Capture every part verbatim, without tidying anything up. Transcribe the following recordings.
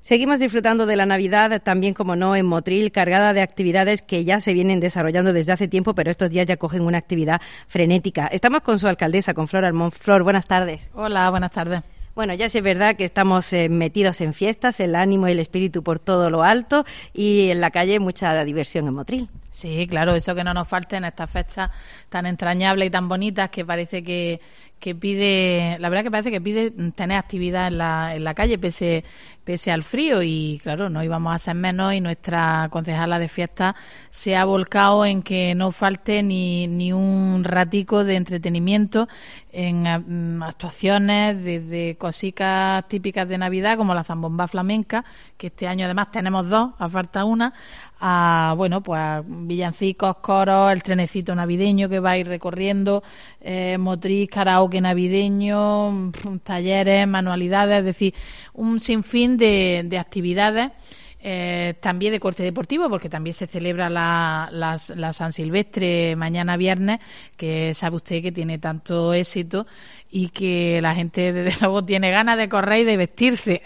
Seguimos disfrutando de la Navidad, también, como no, en Motril, cargada de actividades que ya se vienen desarrollando desde hace tiempo, pero estos días ya cogen una actividad frenética. Estamos con su alcaldesa, con Flor Armón. Flor, buenas tardes. Hola, buenas tardes. Bueno, ya sí es verdad que estamos eh, metidos en fiestas, el ánimo y el espíritu por todo lo alto, y en la calle mucha diversión en Motril. Sí, claro, eso que no nos falte en estas fechas tan entrañables y tan bonitas que parece que, que pide, la verdad que parece que pide tener actividad en la, en la calle pese, pese al frío, y claro, no íbamos a ser menos, y nuestra concejala de fiestas se ha volcado en que no falte ni, ni un ratico de entretenimiento en um, actuaciones desde cositas típicas de Navidad como la zambomba flamenca, que este año además tenemos dos, a falta una, a bueno, pues a villancicos, coros, el trenecito navideño que va a ir recorriendo, eh, Motril, karaoke navideño, talleres, manualidades, es decir, un sinfín de, de actividades. Eh, también de corte deportivo, porque también se celebra la, la, la San Silvestre mañana viernes, que sabe usted que tiene tanto éxito y que la gente desde luego tiene ganas de correr y de vestirse.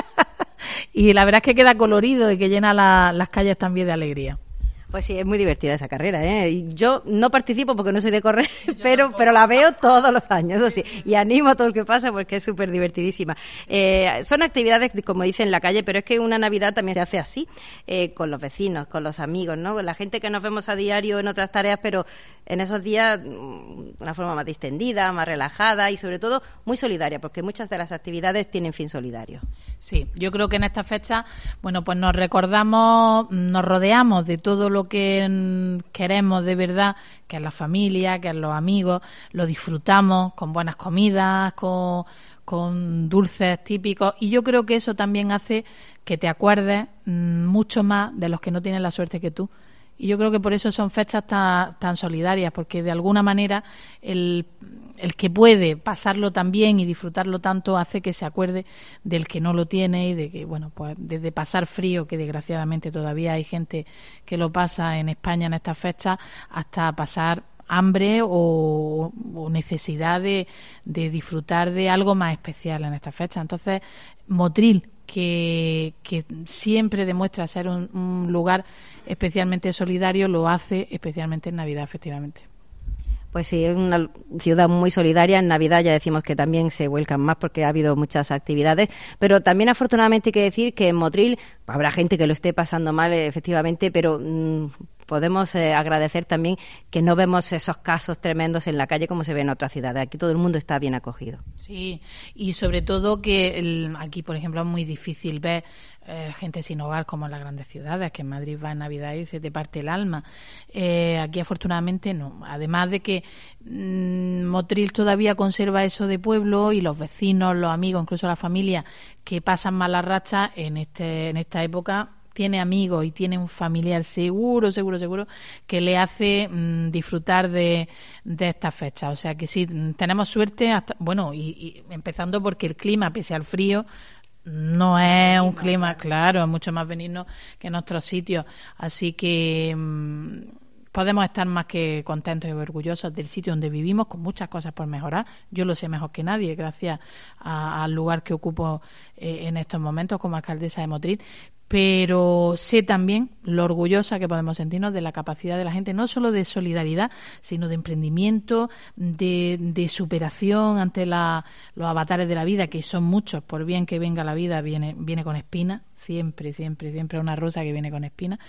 Y la verdad es que queda colorido y que llena la, las calles también de alegría. Pues sí, es muy divertida esa carrera, ¿eh? Yo no participo porque no soy de correr, pero pero la veo todos los años, eso sí, y animo a todo el que pasa porque es súper divertidísima. Eh, son actividades, como dicen, en la calle, pero es que una Navidad también se hace así, eh, con los vecinos, con los amigos, ¿no? Con la gente que nos vemos a diario en otras tareas, pero en esos días de una forma más distendida, más relajada y sobre todo muy solidaria, porque muchas de las actividades tienen fin solidario. Sí, yo creo que en esta fecha, bueno, pues nos recordamos, nos rodeamos de todo lo que queremos de verdad, que es la familia, que es los amigos, lo disfrutamos con buenas comidas, con, con dulces típicos, y yo creo que eso también hace que te acuerdes mmm, mucho más de los que no tienen la suerte que tú. Y yo creo que por eso son fechas tan, tan solidarias, porque de alguna manera el, el que puede pasarlo tan bien y disfrutarlo tanto hace que se acuerde del que no lo tiene, y de que, bueno, pues desde pasar frío, que desgraciadamente todavía hay gente que lo pasa en España en estas fechas, hasta pasar hambre o, o necesidad de, de disfrutar de algo más especial en estas fechas. Entonces, Motril, que, que siempre demuestra ser un, un lugar especialmente solidario, lo hace especialmente en Navidad, efectivamente. Pues sí, es una ciudad muy solidaria. En Navidad ya decimos que también se vuelcan más porque ha habido muchas actividades, pero también afortunadamente hay que decir que en Motril habrá gente que lo esté pasando mal, efectivamente, pero mmm, podemos eh, agradecer también que no vemos esos casos tremendos en la calle como se ve en otras ciudades. Aquí todo el mundo está bien acogido. Sí, y sobre todo que el, aquí, por ejemplo, es muy difícil ver eh, gente sin hogar como en las grandes ciudades, que en Madrid va en Navidad y se te parte el alma. Eh, aquí, afortunadamente, no. Además de que mmm, Motril todavía conserva eso de pueblo, y los vecinos, los amigos, incluso la familia, que pasan malas rachas en, este, en esta época, tiene amigos y tiene un familiar seguro, seguro, seguro, que le hace mmm, disfrutar de, de estas fechas. O sea que sí, tenemos suerte, hasta, bueno, y, y empezando porque el clima, pese al frío, no es un clima, claro, es mucho más benigno que en otros sitios. Así que mmm, podemos estar más que contentos y orgullosos del sitio donde vivimos, con muchas cosas por mejorar. Yo lo sé mejor que nadie, gracias a, al lugar que ocupo eh, en estos momentos como alcaldesa de Motril. Pero sé también lo orgullosa que podemos sentirnos de la capacidad de la gente, no solo de solidaridad, sino de emprendimiento, de, de superación ante la, los avatares de la vida, que son muchos. Por bien que venga la vida, viene, viene con espinas, siempre, siempre, siempre una rosa que viene con espinas.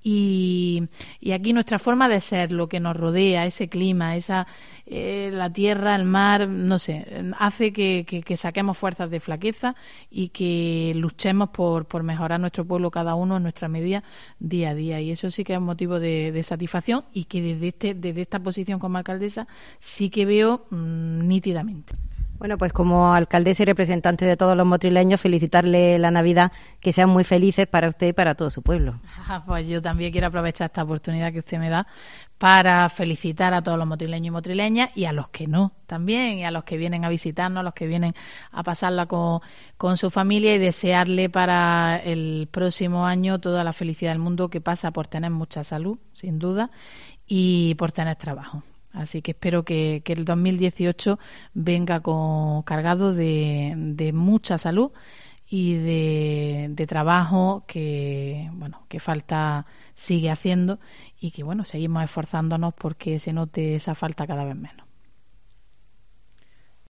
Y, y aquí nuestra forma de ser, lo que nos rodea, ese clima, esa eh, la tierra, el mar, no sé, hace que, que, que saquemos fuerzas de flaqueza y que luchemos por, por mejorar nuestro pueblo, cada uno en nuestra medida, día a día, y eso sí que es un motivo de, de satisfacción, y que desde este desde esta posición como alcaldesa sí que veo mmm, nítidamente. Bueno, pues como alcaldesa y representante de todos los motrileños, felicitarle la Navidad, que sean muy felices para usted y para todo su pueblo. Ah, pues yo también quiero aprovechar esta oportunidad que usted me da para felicitar a todos los motrileños y motrileñas, y a los que no también, y a los que vienen a visitarnos, a los que vienen a pasarla con, con su familia, y desearle para el próximo año toda la felicidad del mundo, que pasa por tener mucha salud, sin duda, y por tener trabajo. Así que espero que, que el dos mil dieciocho venga con, cargado de, de mucha salud y de, de trabajo que, bueno, que falta sigue haciendo y que, bueno, seguimos esforzándonos porque se note esa falta cada vez menos.